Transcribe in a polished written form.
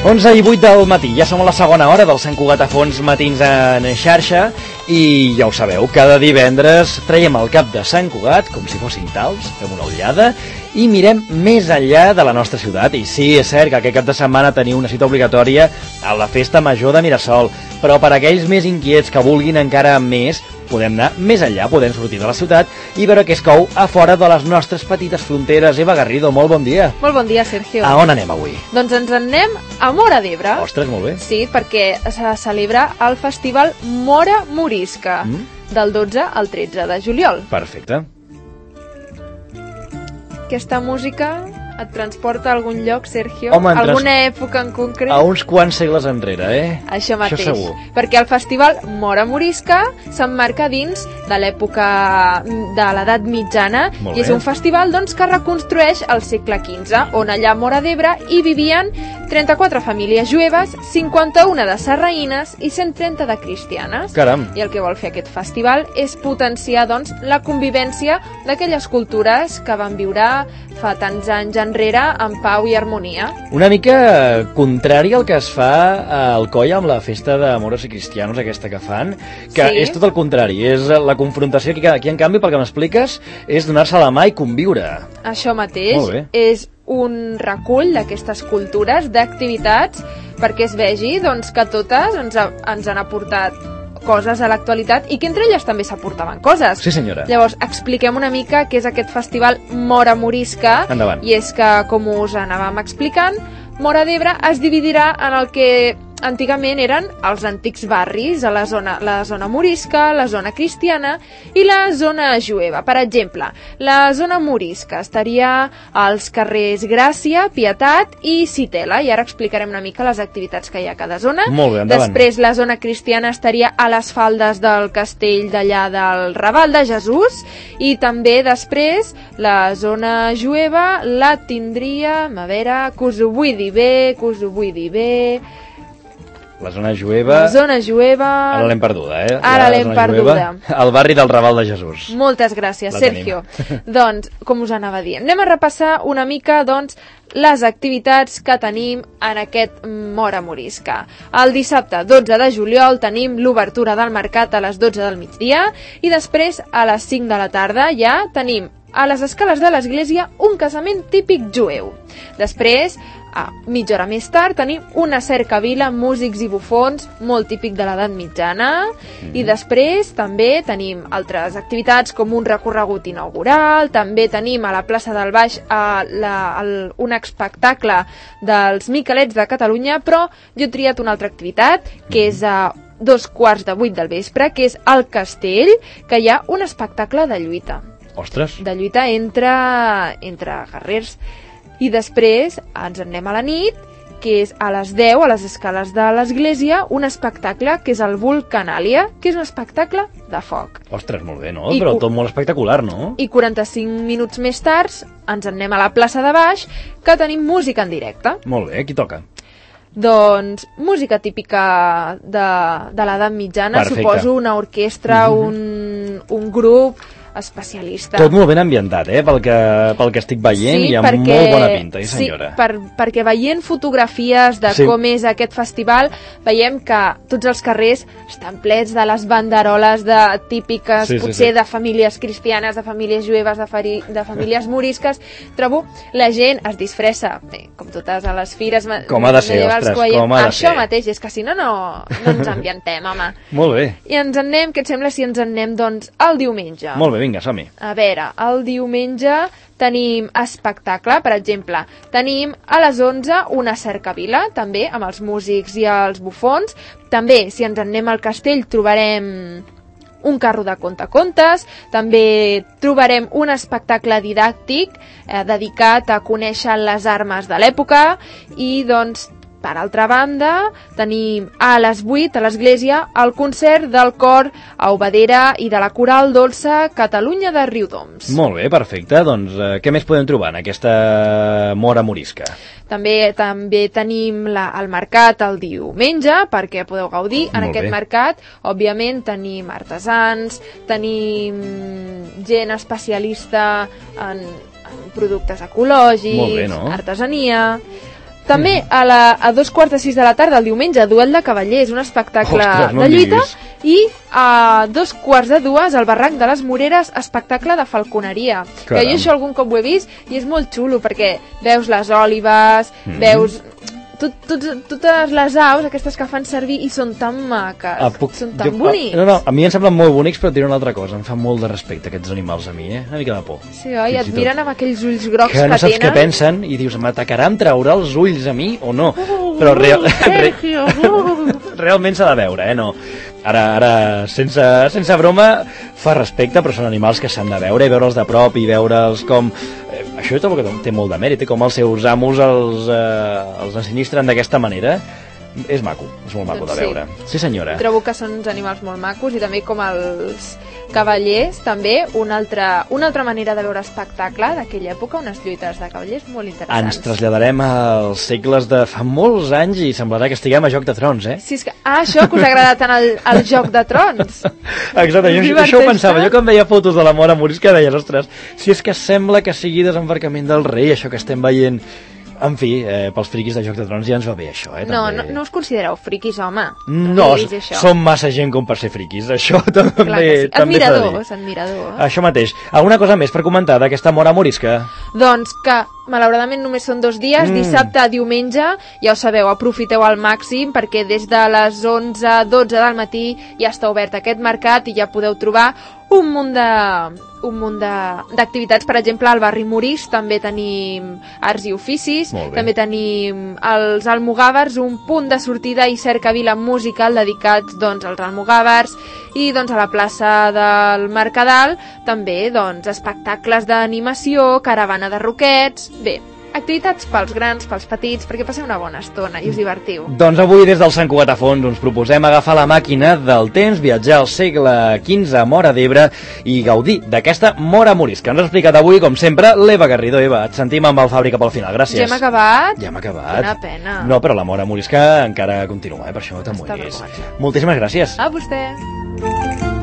11 i 8 del matí, ja som a la segona hora del Sant Cugat a Fons Matins en xarxa i ja ho sabeu, cada divendres traiem el cap de Sant Cugat com si fossin tals, fem una ullada i mirem més enllà de la nostra ciutat. I sí, és cert que aquest cap de setmana teniu una cita obligatòria a la Festa Major de Mirasol, però per aquells més inquiets que vulguin encara més, podem anar més enllà, podem sortir de la ciutat i veure què es cou a fora de les nostres petites fronteres. Eva Garrido, molt bon dia. Molt bon dia, Sergio. A on anem avui? Doncs ens en anem a Móra d'Ebre. Ostres, molt bé. Sí, perquè se celebra el festival Móra Morisca, del 12 al 13 de juliol. Perfecte. Aquesta música et transporta a algun lloc, Sergio? Home, alguna època en concret? A uns quants segles enrere, Això mateix. Això segur. Perquè el festival Móra Morisca s'emmarca dins de l'època de l'edat mitjana i és un festival doncs, que reconstrueix el segle XV, on allà a Móra d'Ebre hi vivien 34 famílies jueves, 51 de sarraïnes i 130 de cristianes. Caram. I el que vol fer aquest festival és potenciar doncs, la convivència d'aquelles cultures que van viure fa tants anys enrere en pau i harmonia. Una mica contrari al que es fa a Alcoi amb la festa de moros i cristianos aquesta que fan, que és tot el contrari, és la confrontació aquí en canvi, pel que m'expliques, és donar-se la mà i conviure. Això mateix, és un recull d'aquestes cultures, d'activitats, perquè es vegi doncs, que totes ens han aportat coses a l'actualitat i que entre elles també s'aportaven coses. Sí, senyora. Llavors, expliquem una mica què és aquest festival Móra Morisca. Endavant. I és que, com us anàvem explicant, Móra d'Ebre es dividirà en el que antigament eren els antics barris, a la zona morisca, la zona cristiana i la zona jueva. Per exemple, la zona morisca estaria als carrers Gràcia, Pietat i Citela, i ara explicarem una mica les activitats que hi ha a cada zona. Molt bé, endavant. Després, la zona cristiana estaria a les faldes del castell d'allà del Raval de Jesús, i també després la zona jueva la tindríem, a veure, que us ho vull dir bé... La zona jueva... La zona jueva... Ara l'hem perduda, Ara l'hem perduda. El barri del Raval de Jesús. Moltes gràcies, Sergio. Doncs, com us anava dient, anem a repassar una mica, doncs, les activitats que tenim en aquest Móra Morisca. El dissabte 12 de juliol tenim l'obertura del mercat a les 12 del migdia i després a les 5 de la tarda ja tenim a les escales de l'església un casament típic jueu. Després, a mitja hora més tard, tenim una cercavila amb músics i bufons molt típic de l'edat mitjana i després també tenim altres activitats com un recorregut inaugural, també tenim a la plaça del Baix un espectacle dels Miquelets de Catalunya, però jo he triat una altra activitat que és a 7:15 del vespre, que és al Castell, que hi ha un espectacle de lluita. Ostres! De lluita entre guerrers. I després ens en anem a la nit, que és a les 10, a les escales de l'església, un espectacle que és el Vulcanàlia, que és un espectacle de foc. Ostres, molt bé, no? Però tot molt espectacular, no? I 45 minuts més tard ens en anem a la plaça de Baix, que tenim música en directe. Molt bé, qui toca? Doncs música típica de l'edat mitjana. Perfecte. Suposo una orquestra, un grup especialista. Tot molt ben ambientat, pel que estic veient, hi ha molt bona pinta, senyora. Sí, perquè veient fotografies de com és aquest festival, veiem que tots els carrers estan plets de les banderoles típiques, potser de famílies cristianes, de famílies jueves, de famílies morisques. Trobo, la gent es disfressa, com totes a les fires com ha de ser, ostres, com ha de ser. Això mateix, és que si no ens ambientem, home. Molt bé. I ens en anem, què et sembla si ens en anem, doncs, el diumenge? Molt bé. Vinga, som-hi. A veure, el diumenge tenim espectacle, per exemple, tenim a les 11 una cercavila, també amb els músics i els bufons. També, si ens en anem al castell, trobarem un carro de contacontes, també trobarem un espectacle didàctic dedicat a conèixer les armes de l'època i, doncs, per altra banda, tenim a les 8 a l'església el concert del cor Aubadera i de la coral dolça Catalunya de Riudoms. Molt bé, perfecte. Doncs què més podem trobar en aquesta Móra Morisca? També tenim el mercat el diumenge, perquè podeu gaudir en aquest mercat. Òbviament tenim artesans, tenim gent especialista en productes ecològics, artesania. També a 2:45 de la tarda, el diumenge, Duel de Cavallers, un espectacle de lluita, i a 2:15 al Barranc de les Moreres, espectacle de falconeria. Que jo això algun cop ho he vist i és molt xulo, perquè veus les òlibes, veus totes les aus, aquestes que fan servir, i són tan maques, són tan bonics. No, a mi em semblen molt bonics, però et diré una altra cosa, em fan molt de respecte aquests animals a mi, una mica de por. Sí, oi? Et miren amb aquells ulls grocs que no tenen. saps què pensen i dius, m'atacaran treure els ulls a mi o no? Però realment s'ha de veure, no? Ara sense broma, fa respecte, però són animals que s'han de veure, i veure'ls de prop i veure'ls com... Això té molt de mèrit, com els seus amos els ensinistren d'aquesta manera. És maco, és molt maco de veure. Sí, senyora. Trobo que són uns animals molt macos, i també com els cavallers, també una altra manera de veure espectacle d'aquella època, unes lluites de cavallers molt interessants. Ens traslladarem als segles de fa molts anys i semblarà que estiguem a Joc de Trons, eh? Sí, és que... això que us agrada tant el Joc de Trons. Exacte, això ho pensava. Jo quan veia fotos de la Mora Morisca deia, ostres, si és que sembla que sigui desembarcament del rei, això que estem veient... En fi, pels friquis de Joc de Trons ja ens va bé això, No us considereu friquis, home. No, som massa gent com per ser friquis, això també admiradors. Això mateix. Alguna cosa més per comentar d'aquesta Mora Morisca? Doncs que malauradament només són 2 dies, dissabte, diumenge, ja ho sabeu, aprofiteu al màxim, perquè des de les 11-12 del matí ja està obert aquest mercat i ja podeu trobar un munt d'activitats. Per exemple, al barri Morís també tenim arts i oficis, també tenim els almogàvers, un punt de sortida i cercavila musical dedicats als almogàvers, i a la plaça del Mercadal també espectacles d'animació, caravana de roquets. Bé, activitats pels grans, pels petits, perquè passeu una bona estona i us divertiu. Doncs avui des del Sant Cugat a Fons us proposem agafar la màquina del temps, viatjar al segle XV a Móra d'Ebre i gaudir d'aquesta Mora Morisca. Ens ha explicat avui, com sempre, l'Eva Garrido. Eva, et sentim amb el Fàbrica pel final. Gràcies. Ja hem acabat? Ja hem acabat. Quina pena. No, però la Mora Morisca encara continua, per això no te'n mullis. Moltíssimes gràcies. A vostè.